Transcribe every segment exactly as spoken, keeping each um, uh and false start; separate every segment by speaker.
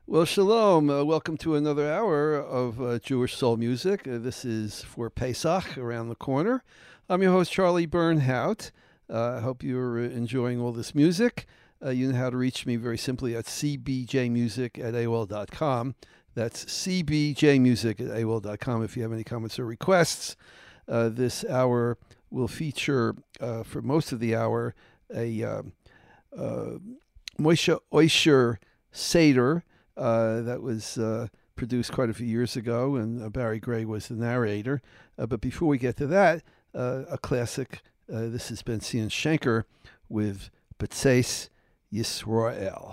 Speaker 1: Well, shalom. Uh, welcome to another hour of uh, Jewish soul music. Uh, this is for Pesach, around the corner. I'm your host, Charlie Bernhout. Uh, I hope you're enjoying all this music. Uh, you know how to reach me very simply at c b j music at a o l dot com. That's c b j music at a o l dot com if you have any comments or requests. Uh, this hour will feature, uh, for most of the hour, a uh, uh, Moshe Oisher Seder, Uh, that was uh, produced quite a few years ago, and uh, Barry Gray was the narrator. Uh, but before we get to that, uh, a classic. Uh, this is Ben Zion Shenker with B'tzeis Yisrael.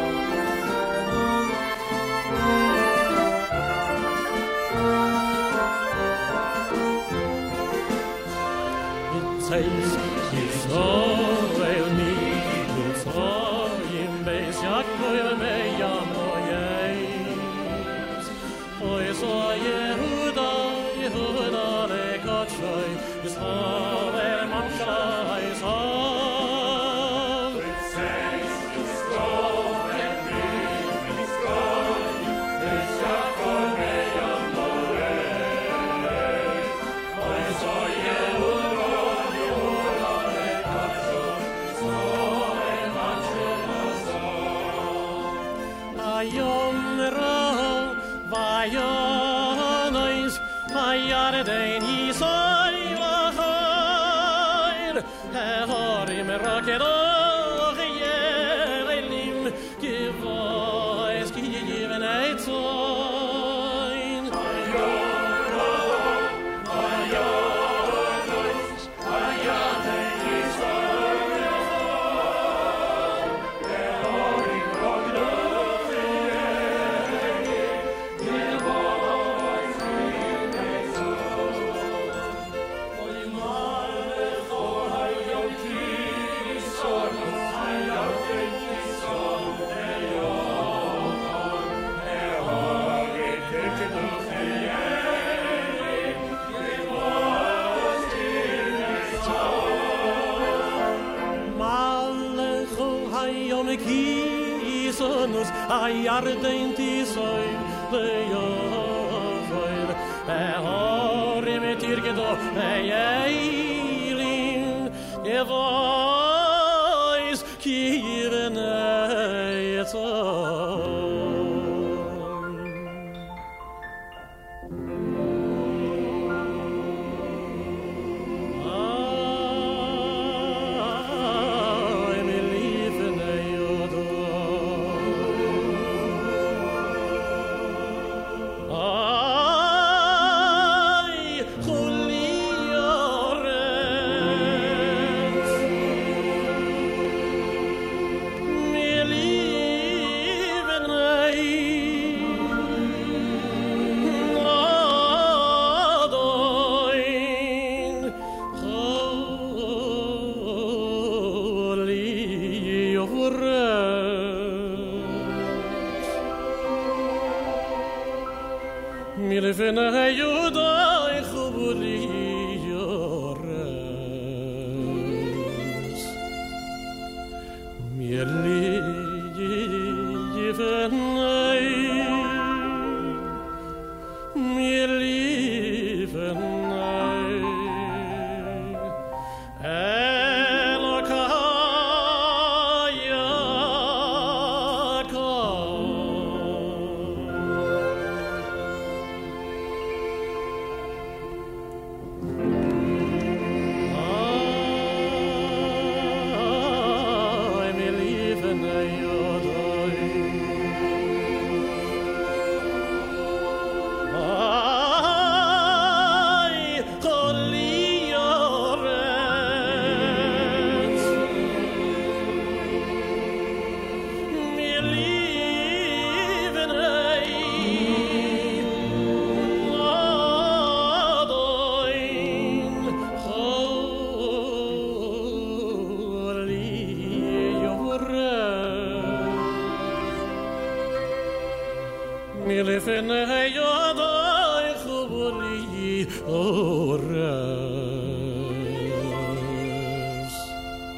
Speaker 2: B'tzeis Yisrael mi Mitzrayim beis Yaakov meyam So Yehuda, Yehuda lekatshoi, Yisrael mamsha Yisrael. B'tzeis Yisrael mi Mitzrayim, beis Yaakov meyam moed. So Yehuda, Yehuda lekatshoi, Yisrael mamsha Yisrael. Hayom ra Vayonois, Hayardein Yisoy Lachoir, Hehorim Rakedoch Yerelim, Givois Kiyiven Eitzoin. Vayonois, Vayonois, Hayardein Yisoy Lachoir, Hehorim Rakedoch Ayardein tisoy leyovoy Behorim tirgedo Eyeilim Yevois Kiren Eitzoy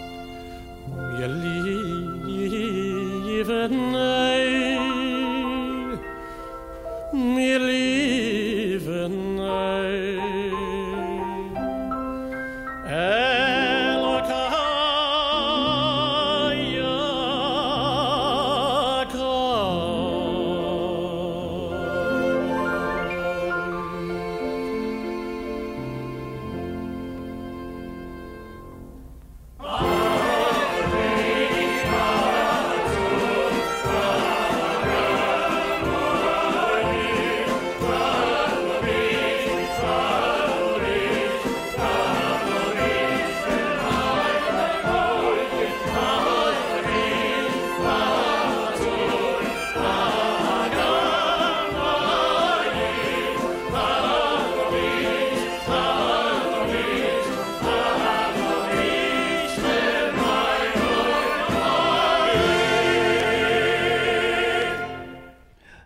Speaker 2: Yali even I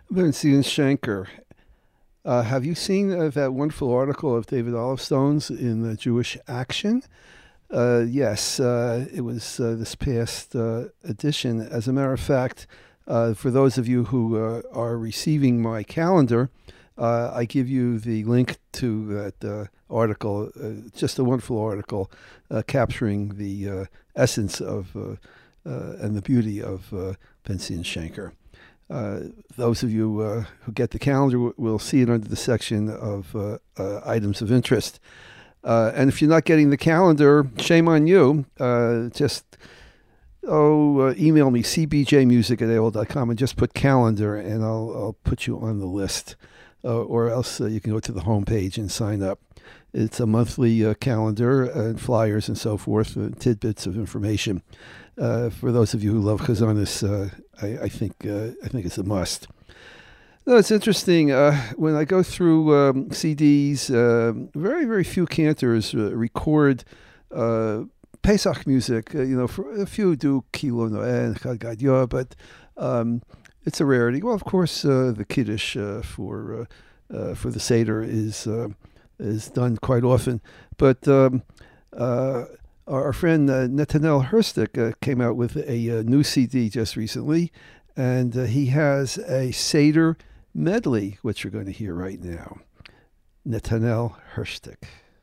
Speaker 1: Vincent Shanker. Uh, have you seen uh, that wonderful article of David Olivestone's in the Jewish Action? Uh, yes, uh, it was uh, this past uh, edition. As a matter of fact, uh, for those of you who uh, are receiving my calendar, uh, I give you the link to that uh, article. Uh, just a wonderful article uh, capturing the uh, essence of uh, uh, and the beauty of uh, Vincent Shanker. Uh, those of you uh, who get the calendar w- will see it under the section of uh, uh, items of interest. Uh, and if you're not getting the calendar, shame on you. Uh, just oh, uh, email me, c b j music at a o l dot com, and just put calendar, and I'll, I'll put you on the list. Uh, or else uh, you can go to the homepage and sign up. It's a monthly uh, calendar and flyers and so forth, uh, tidbits of information. Uh, for those of you who love Chazonis, uh, I, I think uh, I think it's a must. No, it's interesting. Uh, when I go through um, C Ds, uh, very, very few cantors uh, record uh, Pesach music. Uh, you know, for a few do Kilo Noeh and Chad Gadya, but um, it's a rarity. Well, of course, uh, the Kiddush uh, for uh, uh, for the Seder is uh, is done quite often. But um, uh, our, our friend uh, Netanel Herstik uh, came out with a, a new C D just recently, and uh, he has a Seder medley, which you're going to hear right now. Netanel Herstik.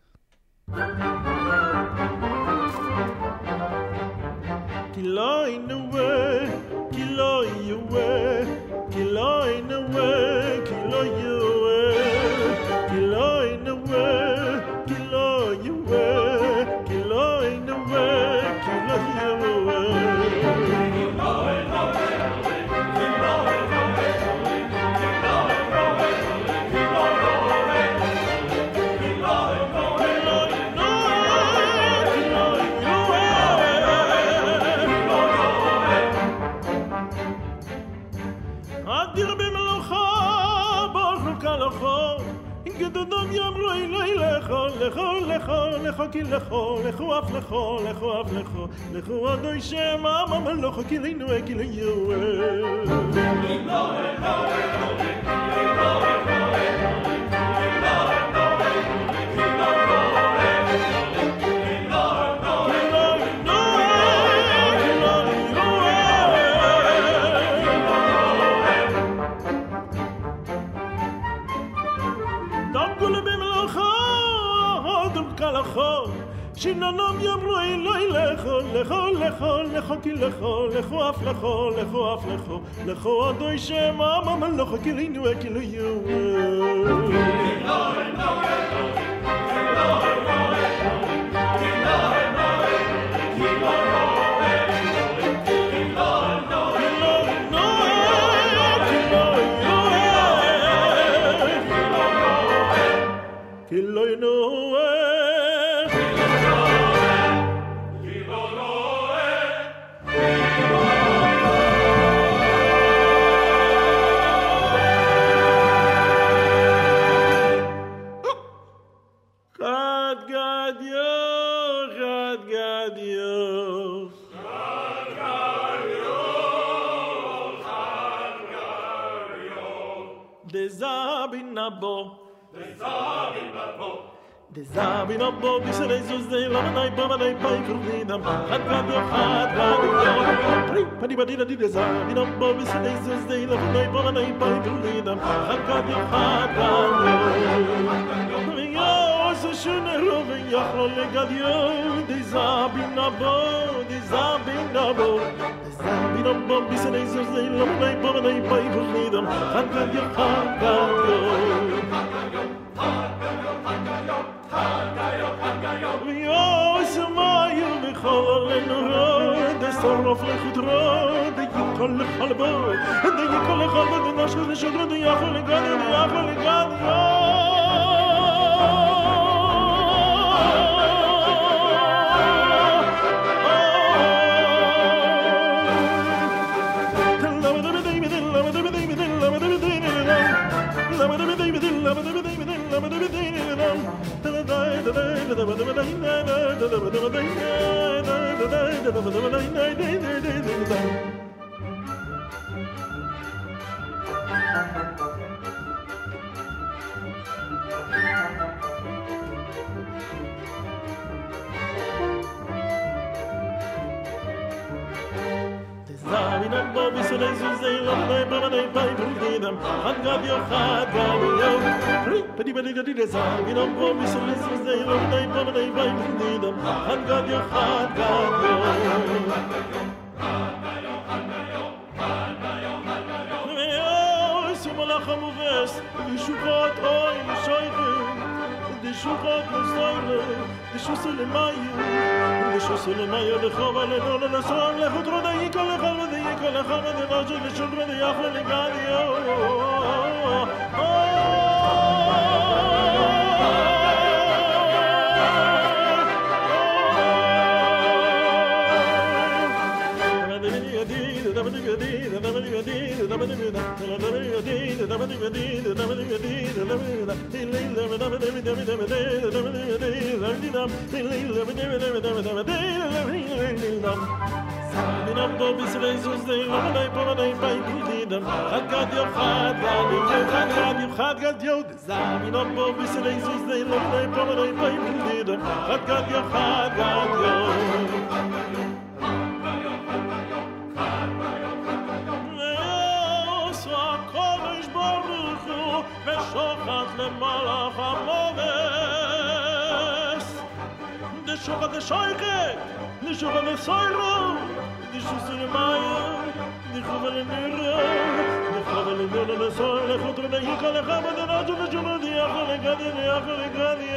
Speaker 2: לכו לכו לכו כי לכו לכו אף לכו לכו אף לכו לכו אדוי שם אמא מלוכו כי לינו כי ליו שיננם יאמרו אלוהי לכו לכו לכו לכו כי לכו לכו אף לכו לכו אף לכו לכו אדוי שם אמא מלוכו כי לינו כי ליו Zabin a bo bisel Jesus de la nay baba nay pai krudam hat gad hat gad pri pani badi di de zabin a bo bisel Jesus de la nay baba nay pai krudam hat gad hat gad yo so shune roven yo le gad yo de zabin a bo de zabin a bo zabin a bo bisel Jesus de la nay baba nay pai krudam hat gad hat gad yo smayu bkhol nur de sorf khut ro de kol khalbo de kol khalbo de nashur shudro de yakhol gad de yakhol gad bisnei zuzei lo nei bamanei pai burdidam han gadio had gadio pri pedi pedi gadi desa minam bo bisnei zuzei lo nei bamanei pai burdidam han gadio had gadio חמובס שוחות אוי שוירים דשוחות מוסטייל דשוס למיו דשוס למיו לחוב עלינו לנסון לחותרו די כל אחד ודי כל אחד ודי נוג'ל לשולר ודי יחל לגדיו Minam do bisrei zuzei lo nei pomanei pai burdidam had gadio had gadio had gadio had gadio minam do bisrei zuzei lo nei pomanei pai burdidam had gadio had gadio ושוחט למלאך המובס דשוחט דשויכת דשוחט דסוירו דשוס למיו דחובל למירו דחובל למירו לסוי לחוטר דהיקה לך בדנג'ו ושומר דיאחו לגדי דיאחו לגדי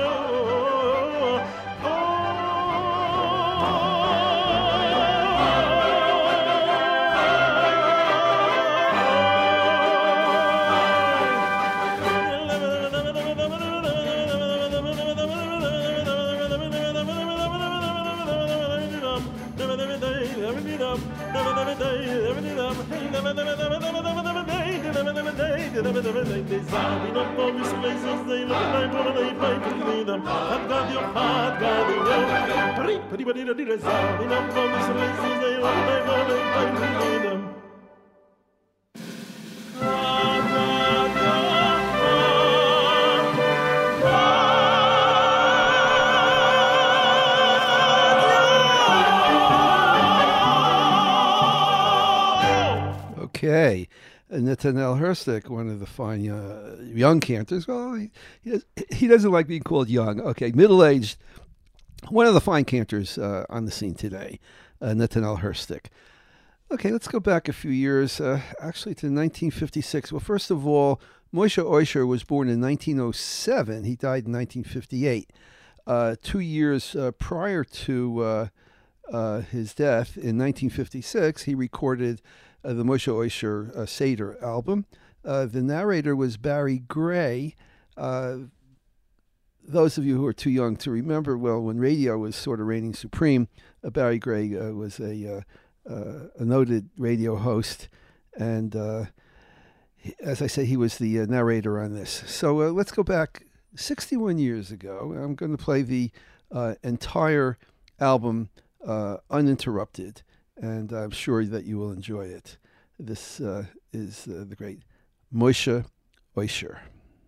Speaker 1: Okay. Nathaniel Herstek, one of the fine uh, young cantors. Well, he, he, does, he doesn't like being called young. Okay, middle-aged. One of the fine cantors uh, on the scene today, uh, Nathaniel Herstek. Okay, let's go back a few years, uh, actually to nineteen fifty-six. Well, first of all, Moshe Oisher was born in nineteen oh seven. He died in nineteen fifty-eight. Uh, two years uh, prior to uh, uh, his death, in nineteen fifty-six, he recorded Uh, the Moshe Oisher uh, Seder album. Uh, the narrator was Barry Gray. Uh, those of you who are too young to remember, well, when radio was sort of reigning supreme, uh, Barry Gray uh, was a, uh, uh, a noted radio host. And uh, he, as I say, he was the uh, narrator on this. So uh, let's go back sixty-one years ago. I'm going to play the uh, entire album uh, uninterrupted. And I'm sure that you will enjoy it. This uh, is uh, the great Moshe Oisher.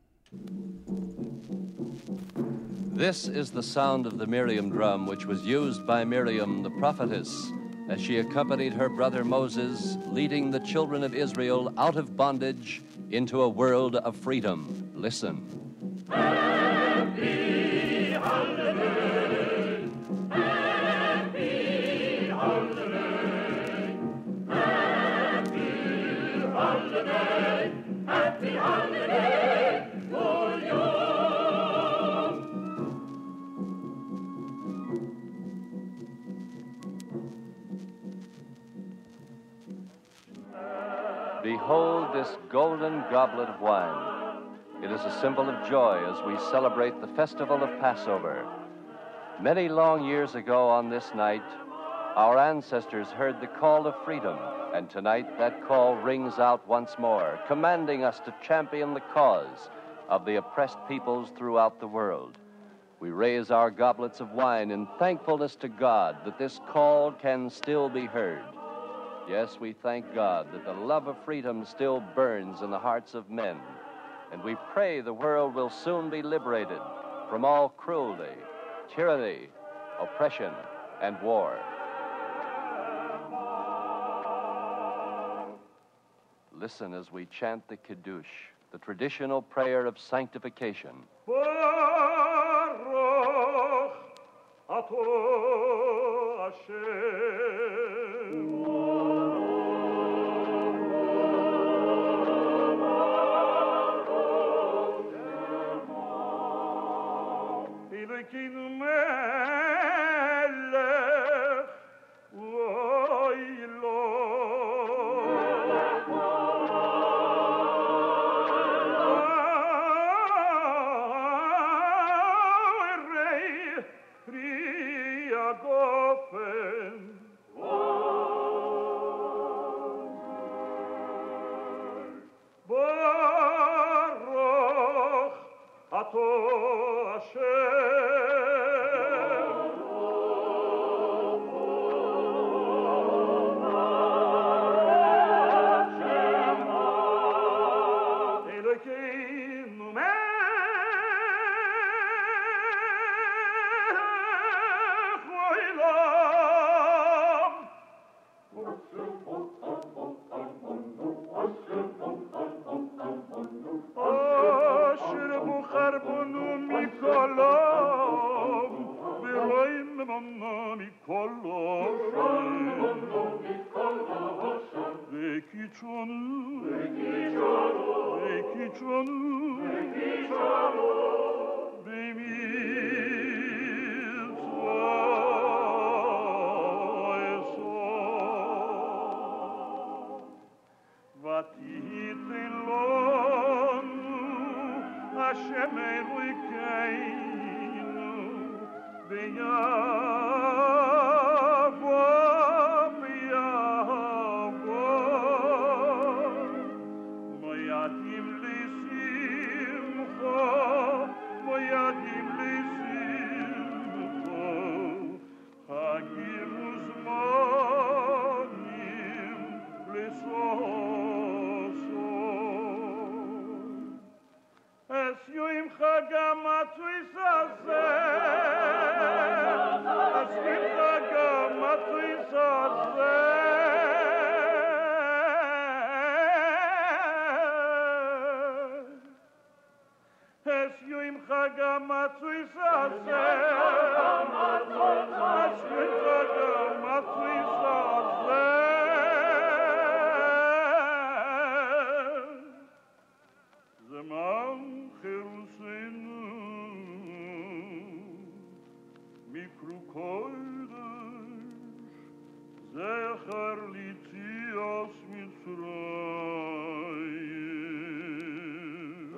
Speaker 3: This is the sound of the Miriam drum, which was used by Miriam, the prophetess, as she accompanied her brother Moses, leading the children of Israel out of bondage into a world of freedom. Listen. Happy holiday, happy holiday. Holiday, happy holiday for you. Behold this golden goblet of wine. It is a symbol of joy as we celebrate the festival of Passover. Many long years ago on this night, our ancestors heard the call of freedom. And tonight, that call rings out once more, commanding us to champion the cause of the oppressed peoples throughout the world. We raise our goblets of wine in thankfulness to God that this call can still be heard. Yes, we thank God that the love of freedom still burns in the hearts of men. And we pray the world will soon be liberated from all cruelty, tyranny, oppression, and war. Listen as we chant the Kiddush, the traditional prayer of sanctification.
Speaker 2: Baruch Ato Hashem. Elokeinu melech lo'ilo. Baruch Ato Hashem. Elokeinu melech olam. Asher buchar bonu mikolam, v'roim mamma mikolam, v'kichonu, v'kichonu, b'mitzvah esor, v'titin lonu Hashem Elokeinu b'yavo b'yavo moyadim l'simcha moyadim l'simcha chagim uzmanim l'soso Es yoim chagam atzuis hazeh, es yoim chagam atzuis hazeh. Es yoim chagam atzuis hazeh, es yoim chagam atzuis hazeh. Zeman Cherusenu Mikru Kodesh Zecher Litzias Mitzrayim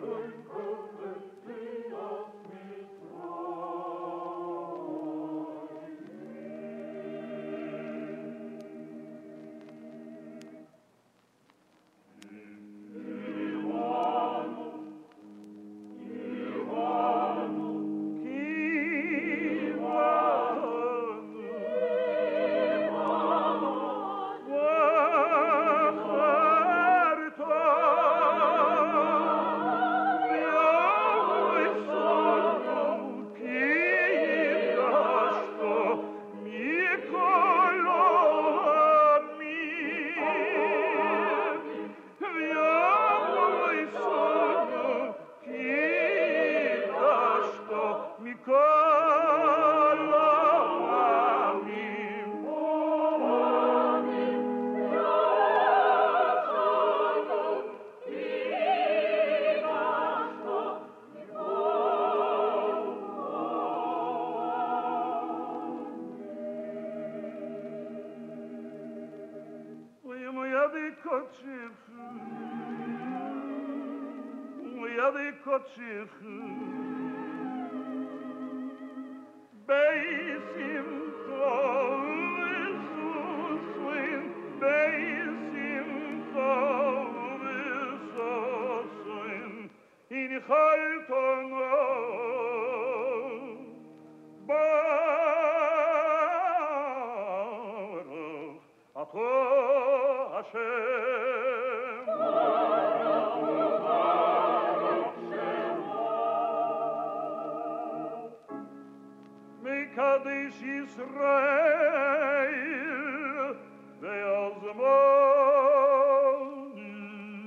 Speaker 2: Mekadesh Yisrael ve'al zamani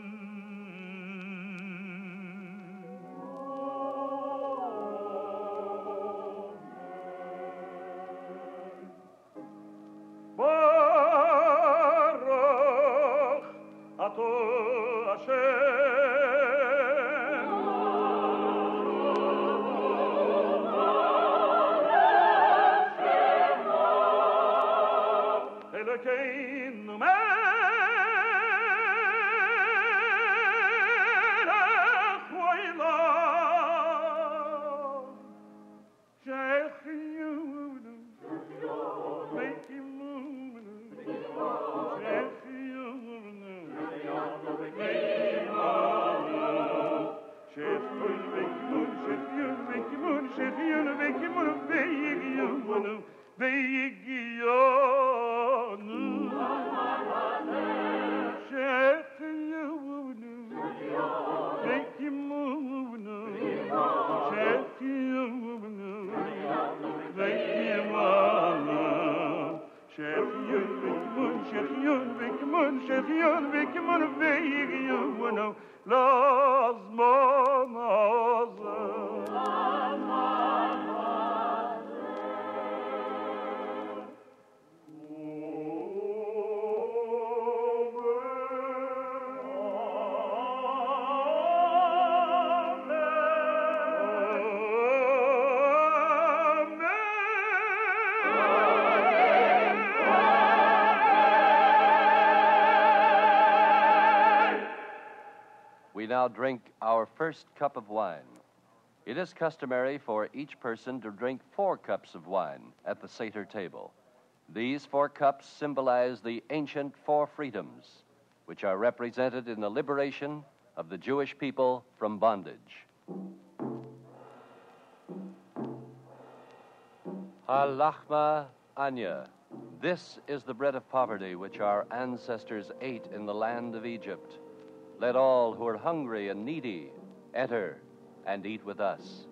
Speaker 3: We now drink our first cup of wine. It is customary for each person to drink four cups of wine at the Seder table. These four cups symbolize the ancient four freedoms, which are represented in the liberation of the Jewish people from bondage. Halachma Anya. This is the bread of poverty which our ancestors ate in the land of Egypt. Let all who are hungry and needy enter and eat with us.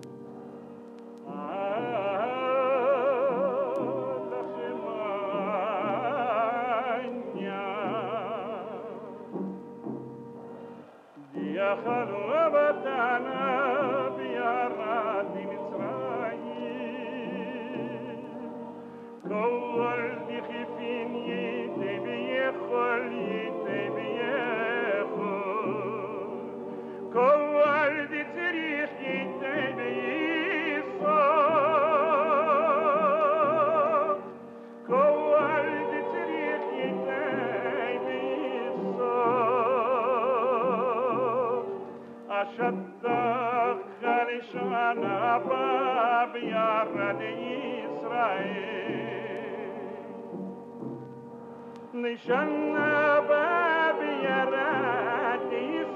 Speaker 4: Nishana Babi Yarat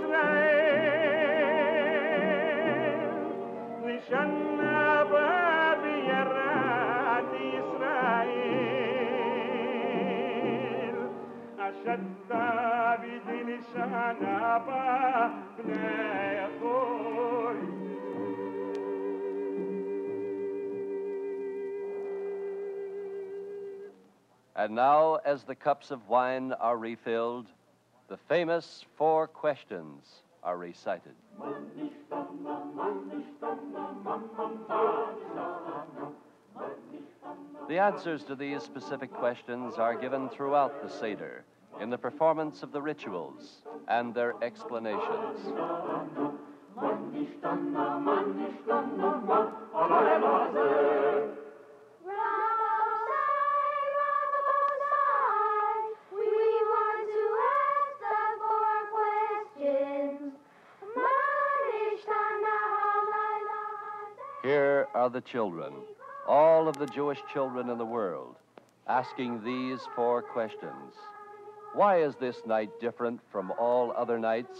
Speaker 4: Israel, Nishana Babi Yarat Israel, Ashadda Bidi Nishana Babi Yarat.
Speaker 3: And now, as the cups of wine are refilled, the famous four questions are recited. The answers to these specific questions are given throughout the Seder in the performance of the rituals and their explanations. Here are the children, all of the Jewish children in the world, asking these four questions. Why is this night different from all other nights?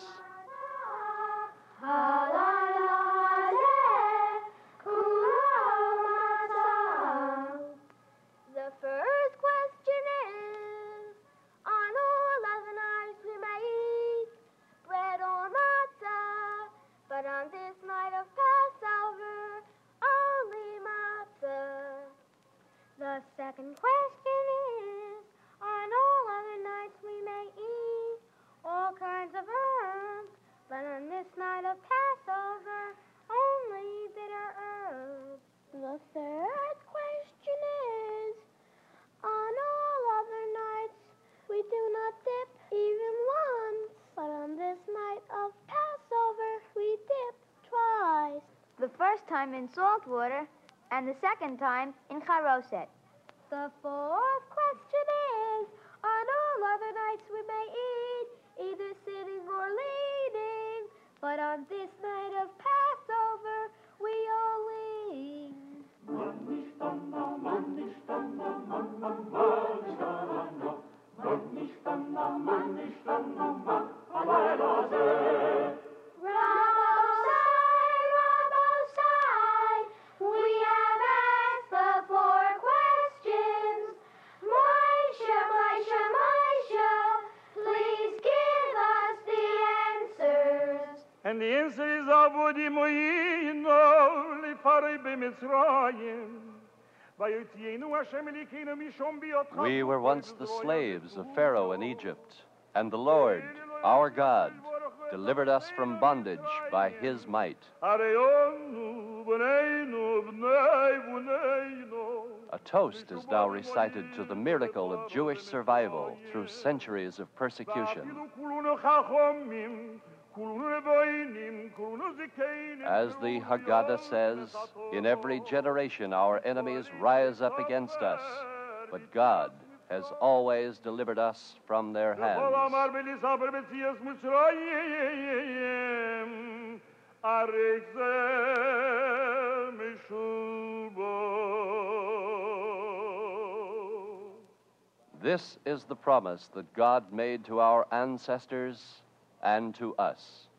Speaker 5: The first question is, on all other nights we may eat bread or matzah, but on this night of Passover, only matzah. The second question is, on all other nights we may eat all kinds of herbs, but on this night of Passover, only bitter herbs. The third question is, on all other nights we do not dip even once, but on this night of Passover we dip twice.
Speaker 6: The first time in salt water, and the second time in charoset.
Speaker 5: The fourth question is, on all other nights we may eat, either sitting or leaning, but on this night of Passover we only eat. Please give us the answer.
Speaker 4: And the answer is Avodi Moino, Lifarei B'Mitzrayim.
Speaker 3: We were once the slaves of Pharaoh in Egypt, and the Lord, our God, delivered us from bondage by his might. A toast is now recited to the miracle of Jewish survival through centuries of persecution. As the Haggadah says, in every generation our enemies rise up against us, but God has always delivered us from their hands. This is the promise that God made to our ancestors and to us.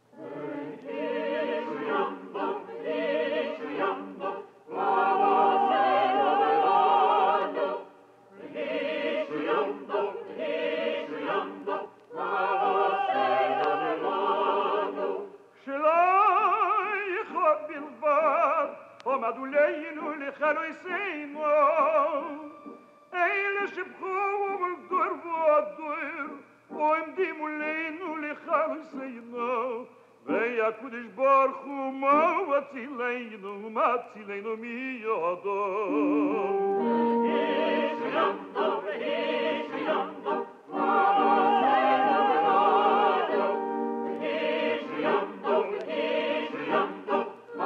Speaker 4: Kudish Baruch Hu ma vatzileinu ma vatzileinu mi yodom. Yishyamdo, Yishyamdo, Yishyamdo, Yishyamdo,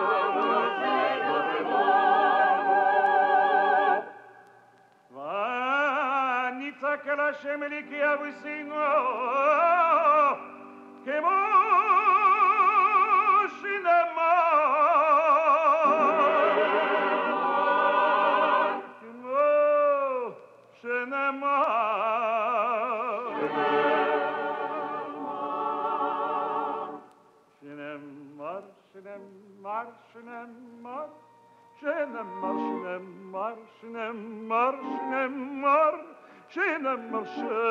Speaker 4: V'nitzak el Hashem eliki aviseinu kemo Shnemar, Shnemar, Shnemar, Shnemar, Shnemar, Shnemar,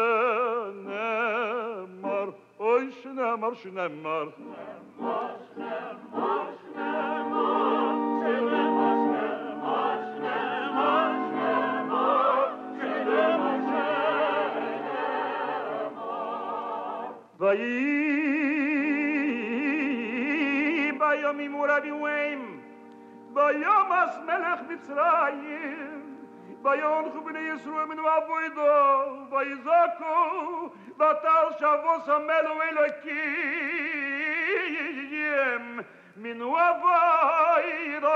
Speaker 4: Shnemar, Oy, Shnemar, Shnemar, Shnemar, Shnemar, Shnemar, Shnemar, Shnemar, Shnemar, Shnemar, Shnemar, Bayomim Urabiwim, Bayomas Melech Mitzrayim, Bayon Chubnei Yisroel Min Avoido, Bayizako, Batal Shavos Hamelu Elokim, Min Avoido.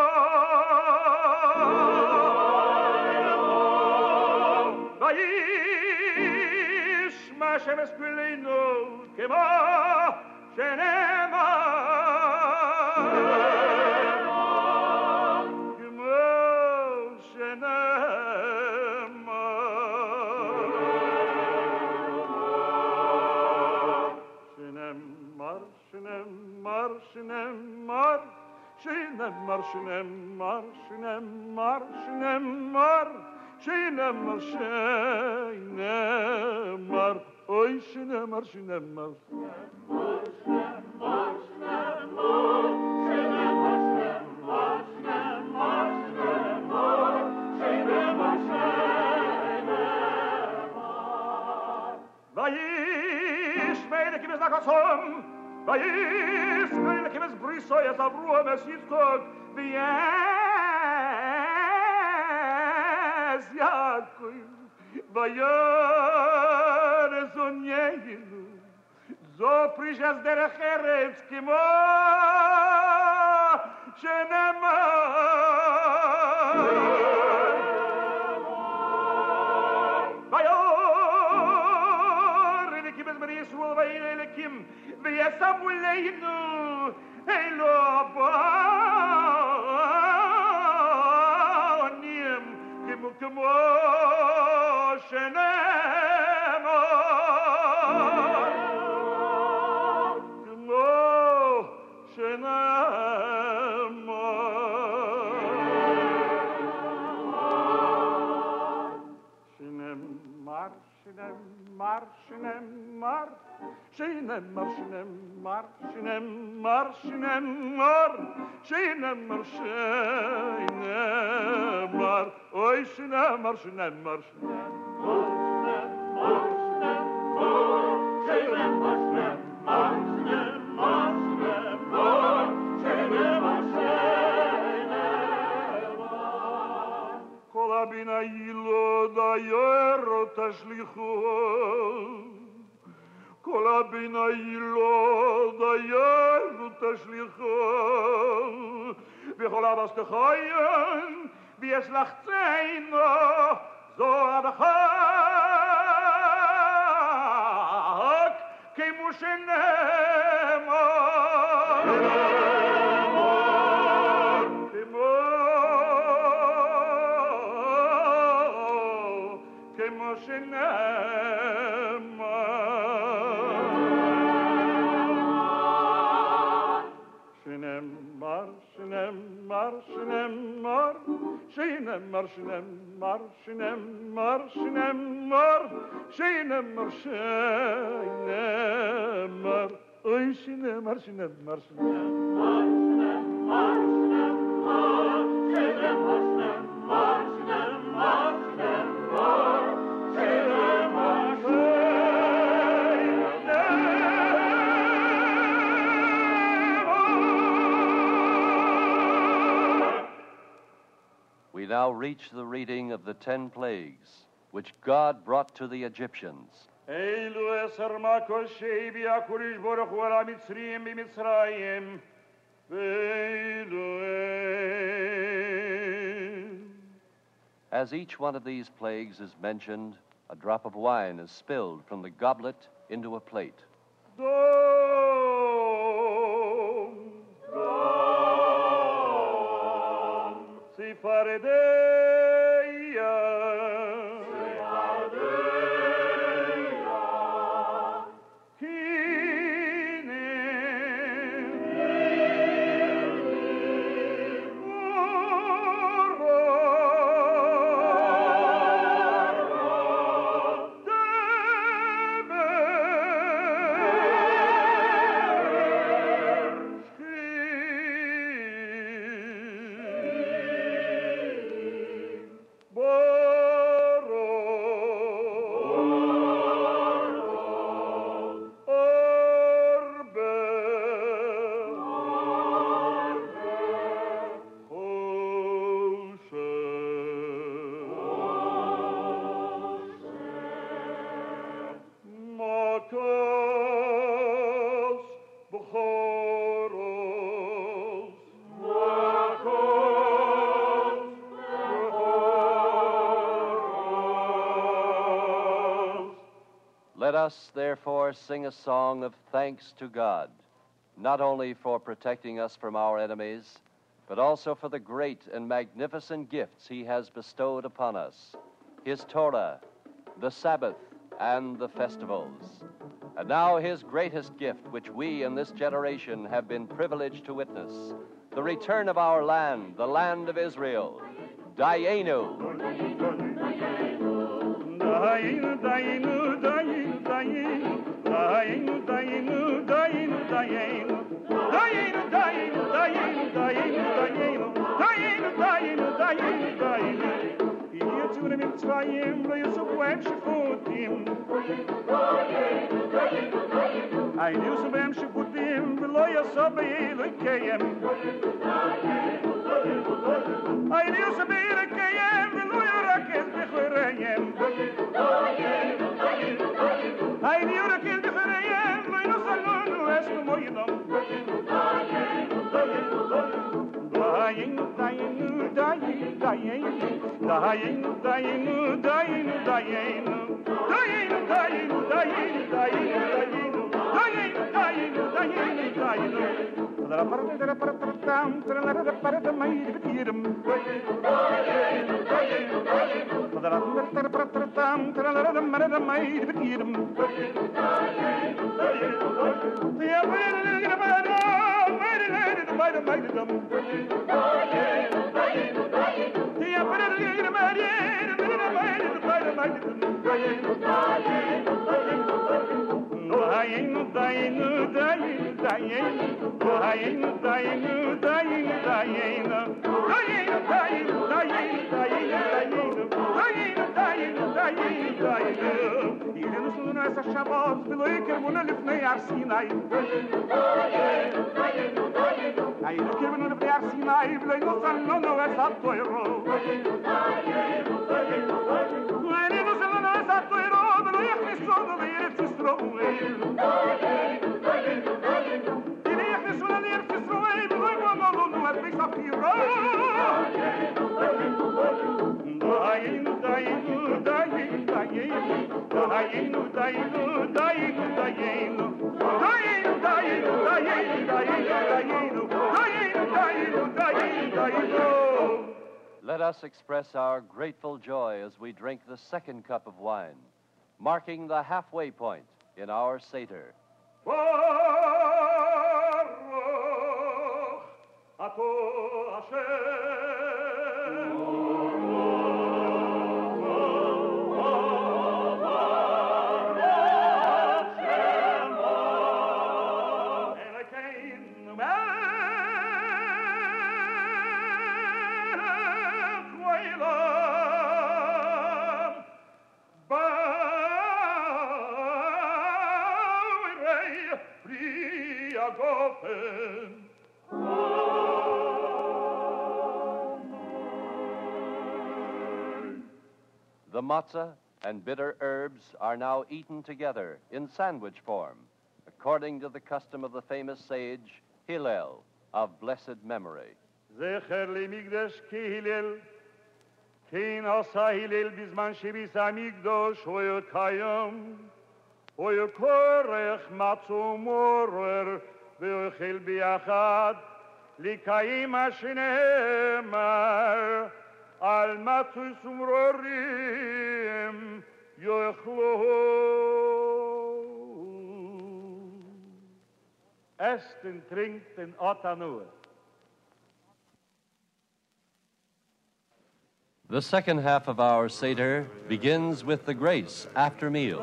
Speaker 4: Bayishma Hashem Eskuleinu, Kema Shenema. Shnemar, Shnemar, Shnemar, Shnemar, Shnemar, Shnemar, Shnemar, Oy, Shnemar, Shnemar, Shnemar, Shnemar, Shnemar, Shnemar, Shnemar, Shnemar, Shnemar, Vayish, Meile Kibbutz Nakosom, Vayis, Meile Kibbutz Briso, Yezavruam, Es Yitzchok, V'yez Yaakov, Vayor Zonyeinu, Zo Prishas Derech Eretz, Kimo Shenemar. Vayor Elikim Es Yisrael, Vayin Elikim, V'yesavu Leinu, Eilo Abanim, Kimo Kimo Shenemar, Kimo Shenemar, Shenemar, Shenemar, Shenemar, Shenemar, Shenemar, Marshinem, marshinem, mar, shinem, marshinem, mar, oy, shinem, marshinem, marshinem, marshinem, marshinem, mar, shinem, marshinem, marshinem, marshinem, mar, shinem, marshinem, mar. Kol abina yilo da yero tashlichu. כל הבינאי לא דיין ותשליחו בכל אבסתחיין ויש לך ציינו זו הדחק כמו שנאמר כמו שנאמר Shinem mar, shinem mar, shinem mar, shinem mar, shinem mar, shinem mar, shinem mar, shinem mar, oy shinem mar, shinem mar, shinem mar, shinem mar, shinem mar, shinem mar, shinem mar, shinem mar, shinem mar, shinem mar,
Speaker 3: We now reach the reading of the ten plagues, which God brought to the Egyptians.
Speaker 4: Eilu eser makol shei bi'akurish boruch hu ala Mitzrayim b'Mitzrayim. Eilu
Speaker 3: As each one of these plagues is mentioned, a drop of wine is spilled from the goblet into a plate.
Speaker 4: Dom, dom, Sifaredeya, Sifaredeya, Kine, Oro,
Speaker 3: Let us, therefore, sing a song of thanks to God, not only for protecting us from our enemies, but also for the great and magnificent gifts he has bestowed upon us, his Torah, the Sabbath, and the festivals. And now his greatest gift, which we in this generation have been privileged to witness, the return of our land, the land of Israel. Dayenu.
Speaker 4: Dayenu, dayenu, dayenu, dayenu, dayenu, dayenu, dayenu, dayenu, dayenu, dayenu, dayenu, dayenu, dayenu, dayenu, dayenu, dayenu. יצאו למצרים ויוספו הם שפוטים היו בהם שפוטים ולא יסו באלוקיהם היו באלוקיהם ולא ירקד בחוריהם היו ירקד בחוריהם וינוסלונו אסנו מוידם Dayenu, dayenu, dayenu, dayenu, dayenu, dayenu, dayenu, dayenu, dayenu, dayenu, dayenu, dayenu, dayenu, dayenu, dayenu, dayenu. Tara para tara para tam, tara tara para tamai bitirim. Dayenu, dayenu, dayenu. Tara tara para tam, tara tara para tamai bitirim. Dayenu, dayenu, dayenu. Ya para para para, para para para dum. Dayenu, dayenu, dayenu. Ya para para para, para para para dum. Dayenu, dayenu, dayenu. dayinu dayinu dayinu dayinu dayinu dayinu dayinu dayinu dayinu dayinu dayinu dayinu dayinu dayinu dayinu Yirinu sunu esa Shabbat bilo yekirmuna lifnei arsinai Ayinu kirmuna lifnei arsinai bilo yinosallono esa toiro Ayinu sallono esa toiro bilo yeknissono liyiret Israel Yine yeknissono liyiret Israel bilo yinosallono esa Safira Dayinu dayinu dayinu dayinu Dayinu dayinu dayinu dayinu Dayinu dayinu dayinu dayinu dayinu dayinu dayinu
Speaker 3: Let us express our grateful joy as we drink the second cup of wine, marking the halfway point in our Seder.
Speaker 4: Baruch Ato Hashem
Speaker 3: The matzah and bitter herbs are now eaten together in sandwich form, according to the custom of the famous sage Hillel of blessed memory.
Speaker 4: Zecher li migdash ki Hillel, kein asa Hillel bizman shebis amigdosh hoye kayom, hoye korech matzu morer, ve'ochel biachad, likayim ha-sheneemar, al matzu sumrorim, yoechlo. Esst und trinkt in Otanur.
Speaker 3: The second half of our Seder begins with the grace after meals.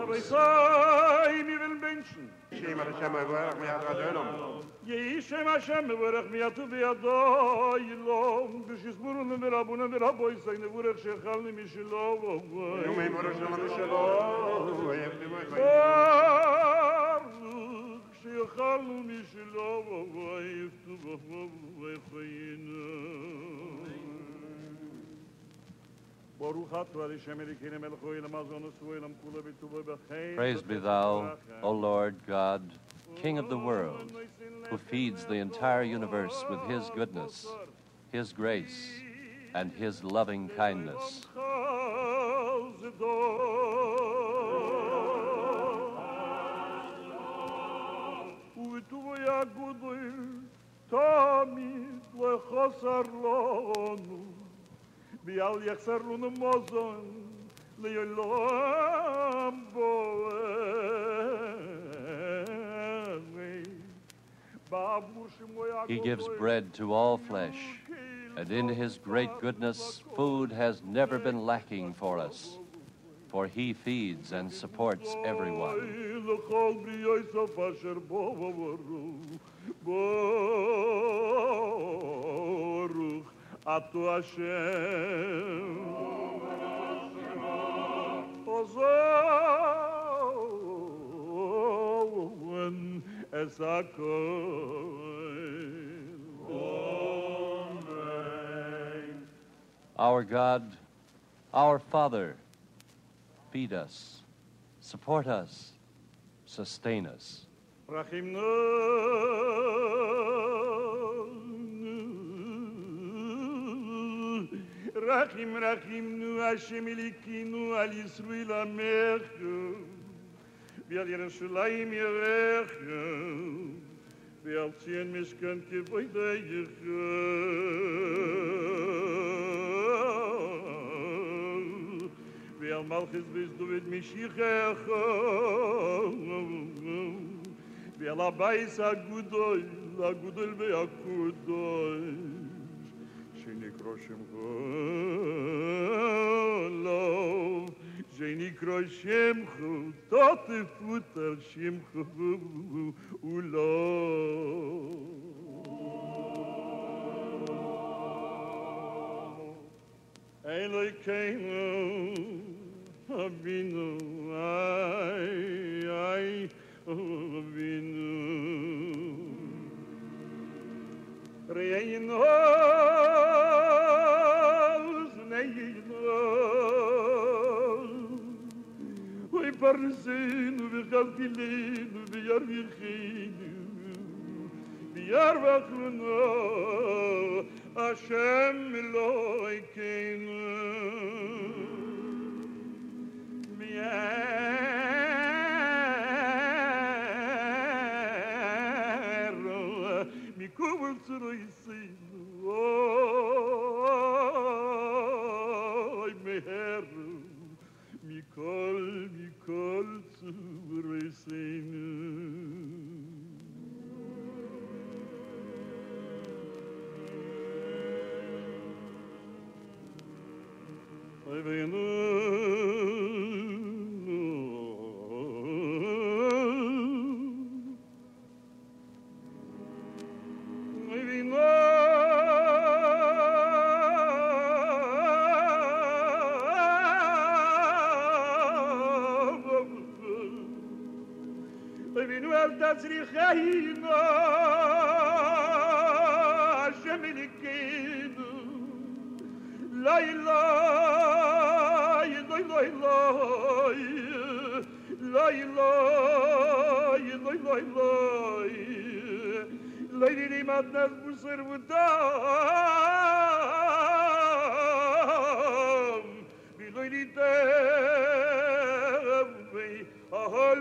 Speaker 4: Yishem Hashem mevorach miyatu biyado yilom b'shizburu neverabuna veraboy say nevorach shechalni mishelo Yomei morach shalom mishelo Baruch shechalnu mishelo Yiftu b'chov v'chayinu
Speaker 3: Praise be thou, O Lord God, King of the world, who feeds the entire universe with his goodness, his grace, and his loving kindness.
Speaker 4: Bial yachsar lunu mozon le'olam boe.
Speaker 3: He gives bread to all flesh, and in his great goodness, food has never been lacking for us, for he feeds and supports everyone.
Speaker 4: Atu Hashem Ozoen es Amen.
Speaker 3: Our God, our Father, feed us, support us, sustain us.
Speaker 4: Rachim Rachim nu Hashem Elikinu al Yisrael Amechu V'al Yerushalayim Yerechu V'al Tzion Mishkan Kivodeyechu V'al Malchus Beis David Mishichechu V'al Abayis HaGudol HaGudol ve'HaKudosh שנקרא שמך לו, שנקרא שמך, תטפות על שמך אולי. אלוהינו, אבינו, איי, איי, אבינו. ראינו, זננו, אוי פרנסנו וחלקילנו וירוויחנו, וירווחנו, השם אלוהינו. מיארו, מקובל צרויסינו, אוי מהרו, מכל, מכל צרויסינו. אבינו, תצריכנו, השם אלוקינו, לילה, לילה, לילה, לילה, לילה, לימת נס בשר ודם, ולילי תבי אהל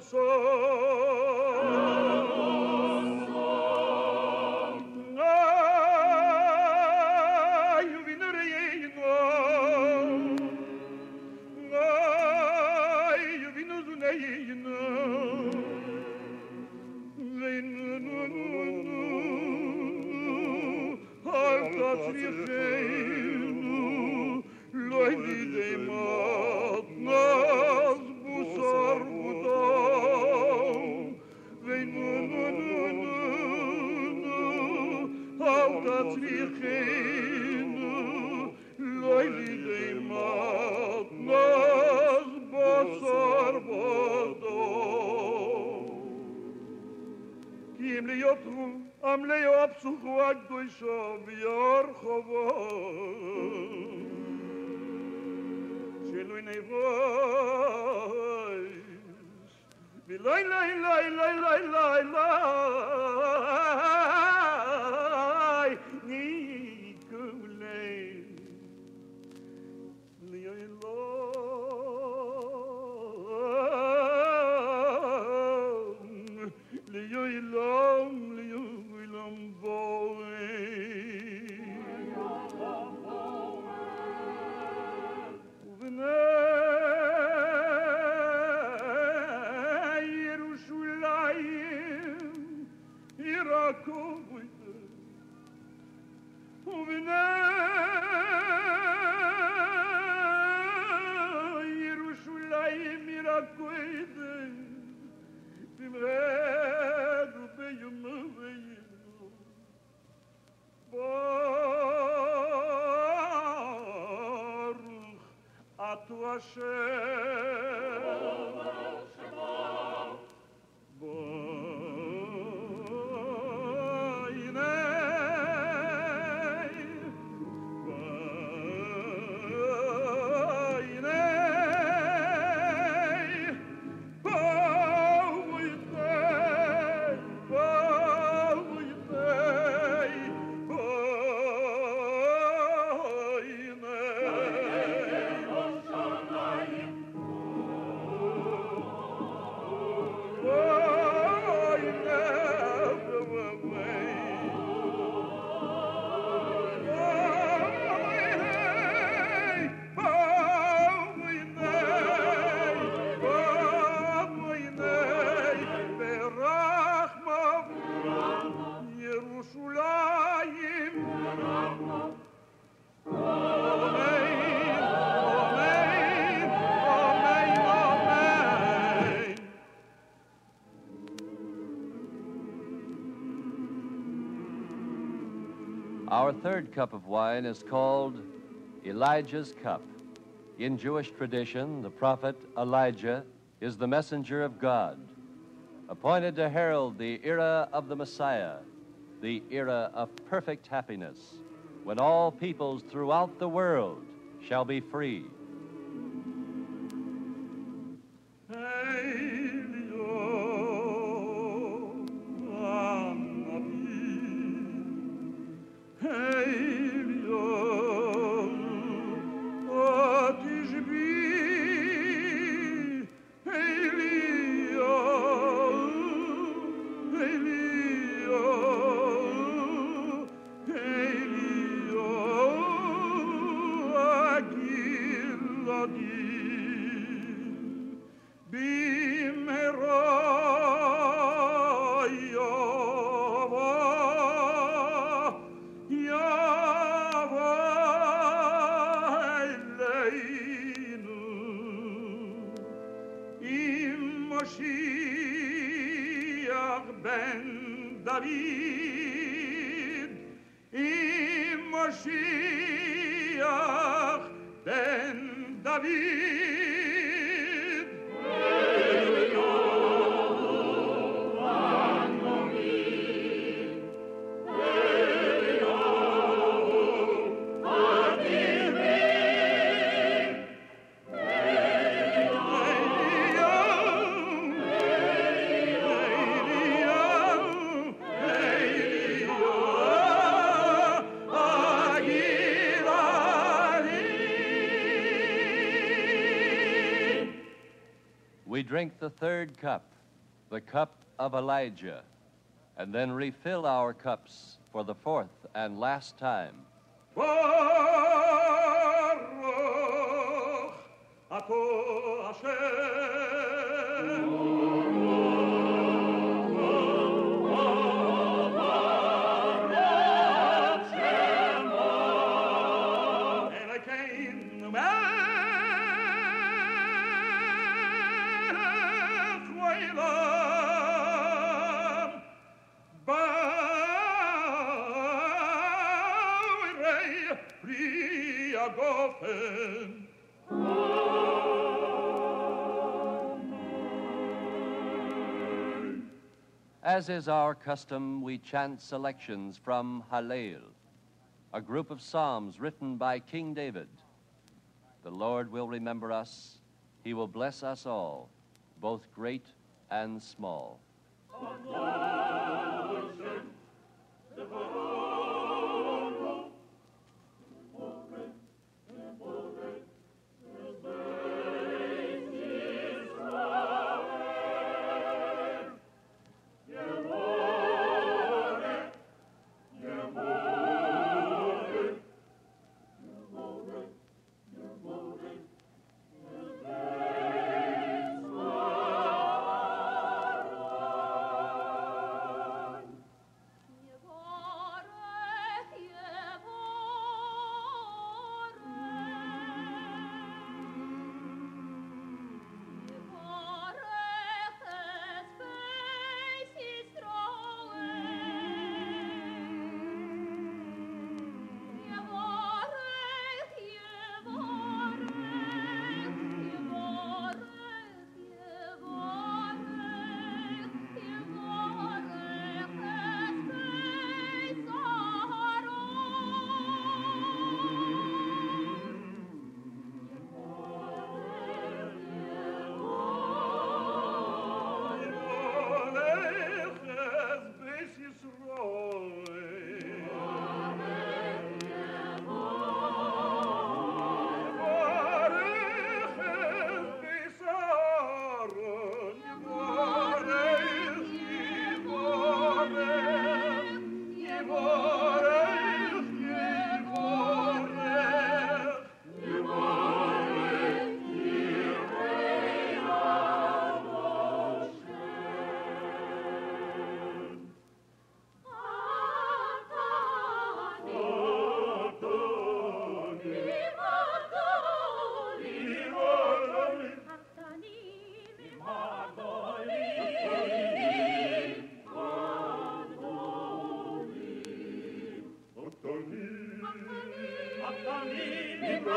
Speaker 4: am leo absuchu ad doisho vior chovo shelu inei voish viloi lai lai lai lai lai lai nikulei lioi lom lioi lom Amen.
Speaker 3: Our third cup of wine is called Elijah's Cup. In Jewish tradition, the prophet Elijah is the messenger of God, appointed to herald the era of the Messiah, the era of perfect happiness, when all peoples throughout the world shall be free. We drink the third cup, the cup of Elijah, and then refill our cups for the fourth and last time.
Speaker 4: Baruch Ato Hashem.
Speaker 3: As is our custom, we chant selections from Hallel, a group of psalms written by King David. The Lord will remember us. He will bless us all, both great and small.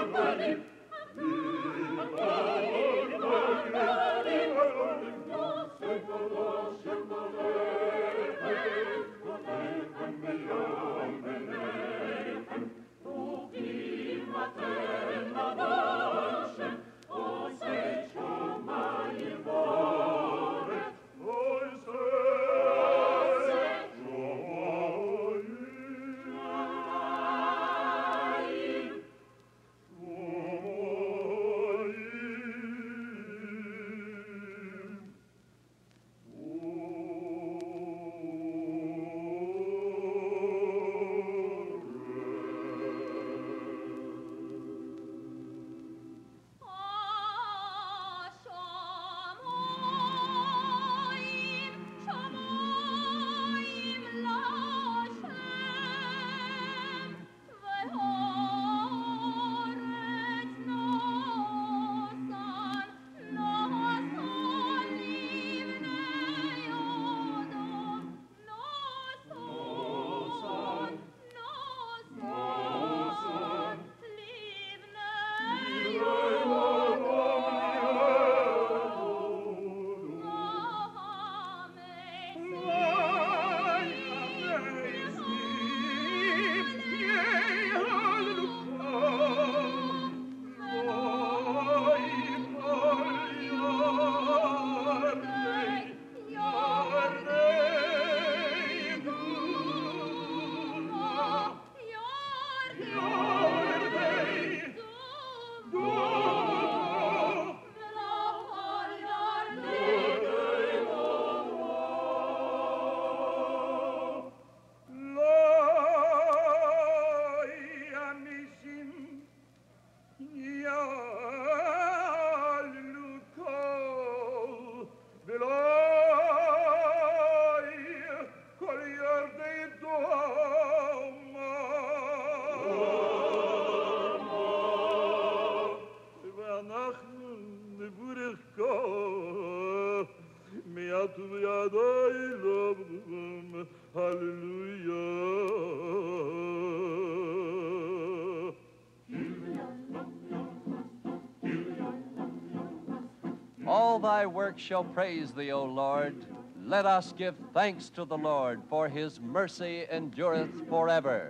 Speaker 3: All thy works shall praise thee, O Lord. Let us give thanks to the Lord, for his mercy endureth forever.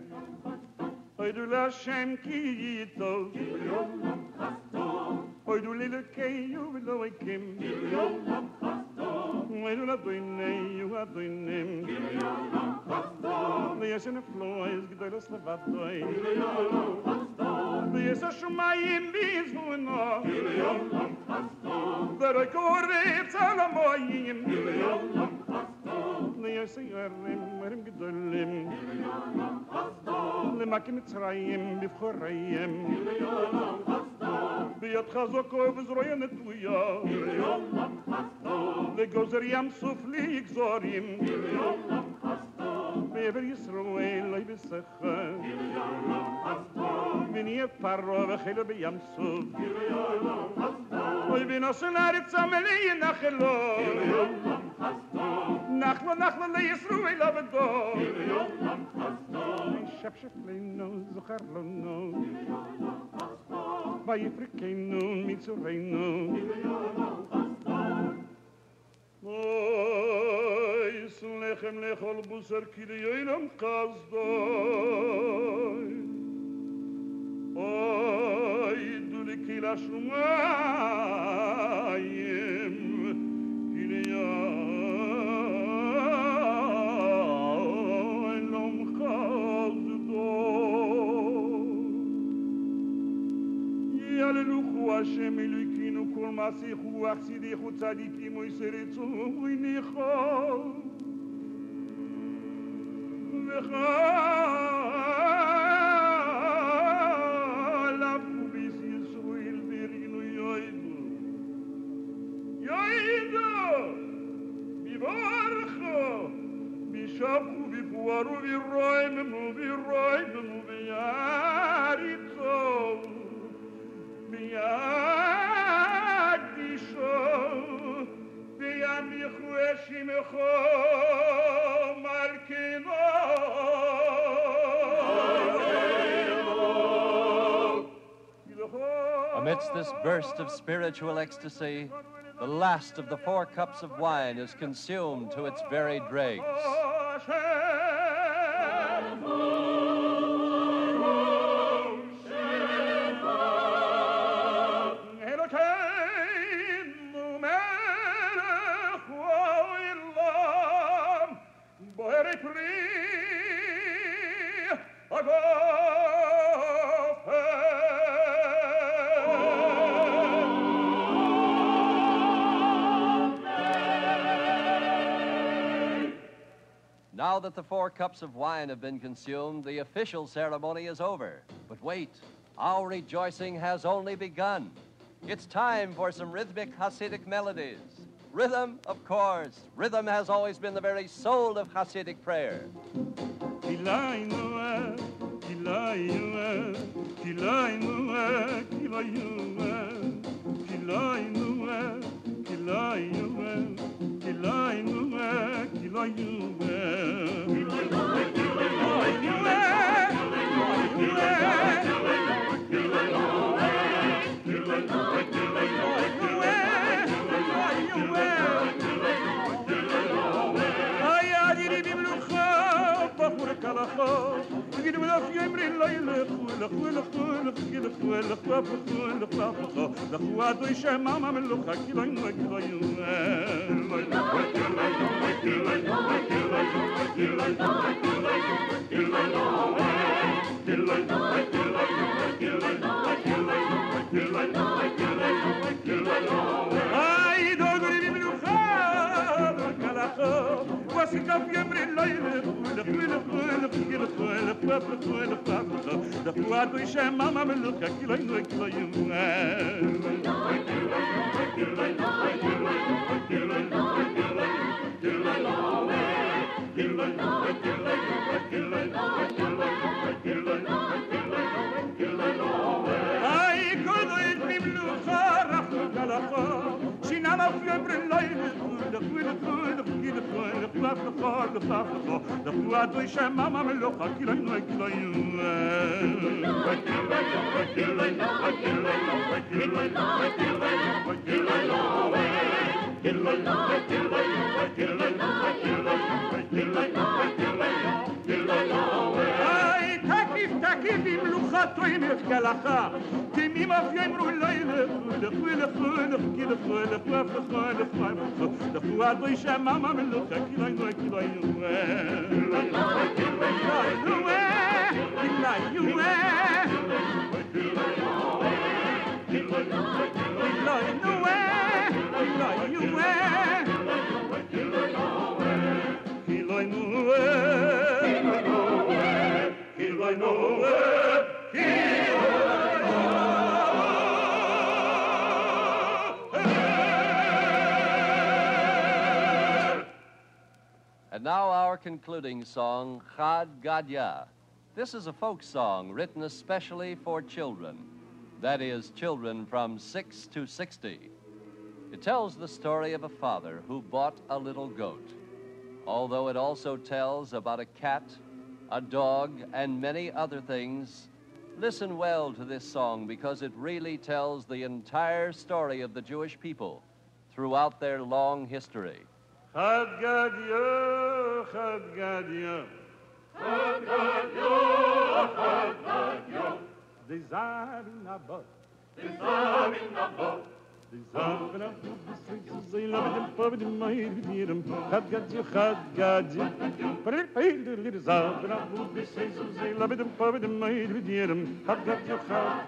Speaker 4: Oidu Lashem ki yitov, oidu lilkeyu v'loikim, oidu ladoineyu adoinem, v'yeshen eflois g'dolos levadoy, v'yesha shumayim b'yizvuno, v'roi koref tzalamoyim, v'yesha yarim marim g'dolim, لمكن ترايم بفخريم بيت خازوكو بزروين الدويا لجوزر يم سفلي يكزوريم بيبر يسروي لي بسخة من يفرو بخيل بيم سف ويبينا سنار تساملي نخلو نخلو نخلو لي يسروي لبدو شبشب لينو زخر لونو بايفركينو ميتسورينو أي سلخم لخل بوسر كيليوينم قصداي أي دولي كيلا شمايم كيليوينم قصداي Hashem Elokeinu kol masichu achsidechu tzadikim oiseretzu uinicho v'chal afu bis Yisrael berinu yoidu yoidu bivarcho bishavchu bipuaru v'roimenu v'roimenu v'yaritzo Yadisho, Yamichu Eshimecho, Malkino,
Speaker 3: Amidst this burst of spiritual ecstasy, the last of the four cups of wine is consumed to its very dregs. Now that the four cups of wine have been consumed, the official ceremony is over. But wait, our rejoicing has only begun. It's time for some rhythmic Hasidic melodies. Rhythm, of course. Rhythm has always been the very soul of Hasidic prayer. And now our concluding song, Chad Gadya. This is a folk song written especially for children. That is, children from six to sixty. It tells the story of a father who bought a little goat. Although it also tells about a cat, a dog, and many other things, listen well to this song because it really tells the entire story of the Jewish people throughout their long history.
Speaker 4: Chad Gadya, Chad Gadya, Chad Gadya, Chad Gadya. The Zar in a boat, the Zar in a boat, the Zar in a boat. They love them, love them, my dear. Chad Gadya, Chad Gadya. But it paid the little Zar in a boat. They love them, love them, my dear. Chad Gadya, Chad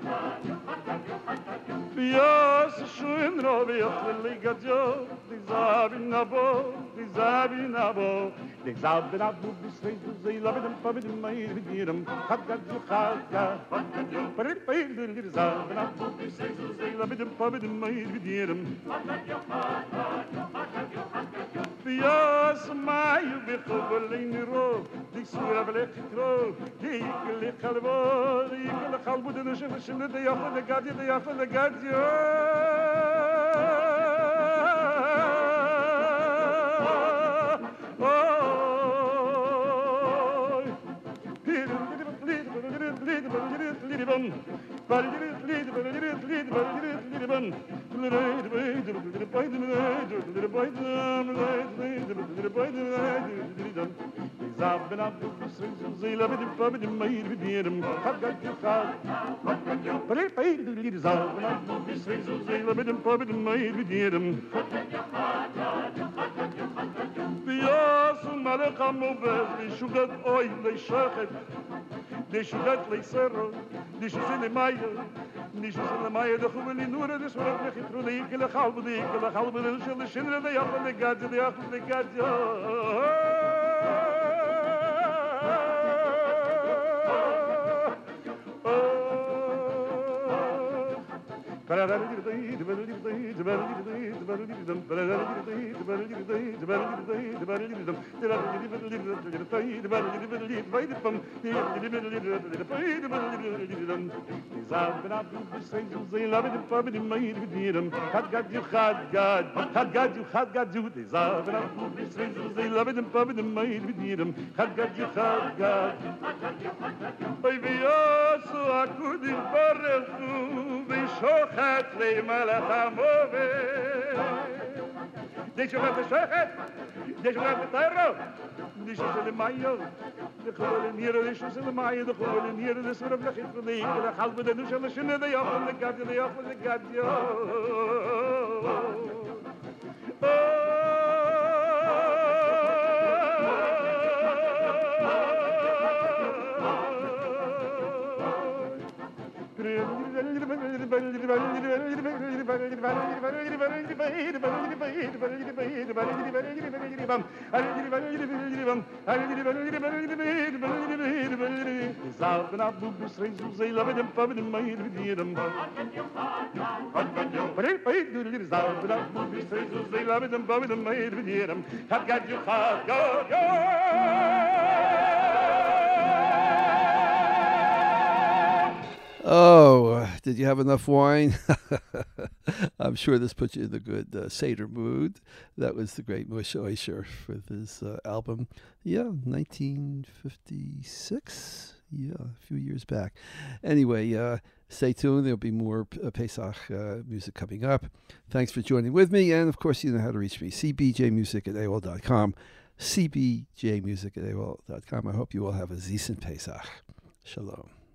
Speaker 4: Gadya. Yes, schön robe ich will gadjo, die Zabin abo, die Zabin abo, die Zabin abo, bis rein zu sei, labe dem Pabe dem Mai mit ihrem, hat gadjo khaka, per il pail der Zabin abo, bis rein zu sei, labe dem Pabe dem Mai mit ihrem, hat gadjo khaka. Yes, my you be in ro, die sura blek tro, die ikle khalbo, die ikle khalbo de shef shef de yafle de gadjo, de yafle de gadjo. Oh, Nishugat leisero, nishusele maya, nishusele maya de khuveli nura de sura de khitru de ikle khalb de ikle khalb de shel shinre de yakh de gad de yakh de gad. שוחט למלך המוות די שוחט שוחט די שוחט טיירו די שוחט למאיו די חול ניר די שוחט למאיו די חול ניר די סרב לחיט די די חלב די נשל שנה די יאכל די גד די יאכל די גד
Speaker 1: Oh, did you have enough wine? I'm sure this puts you in a good uh, Seder mood. That was the great Moshe Osher with his uh, album, yeah, nineteen fifty-six, yeah, a few years back. Anyway, uh, stay tuned. There'll be more uh, Pesach uh, music coming up. Thanks for joining with me. And, of course, you know how to reach me, c b j music at a o l dot com, c b j music at a o l dot com. I hope you all have a decent Pesach. Shalom.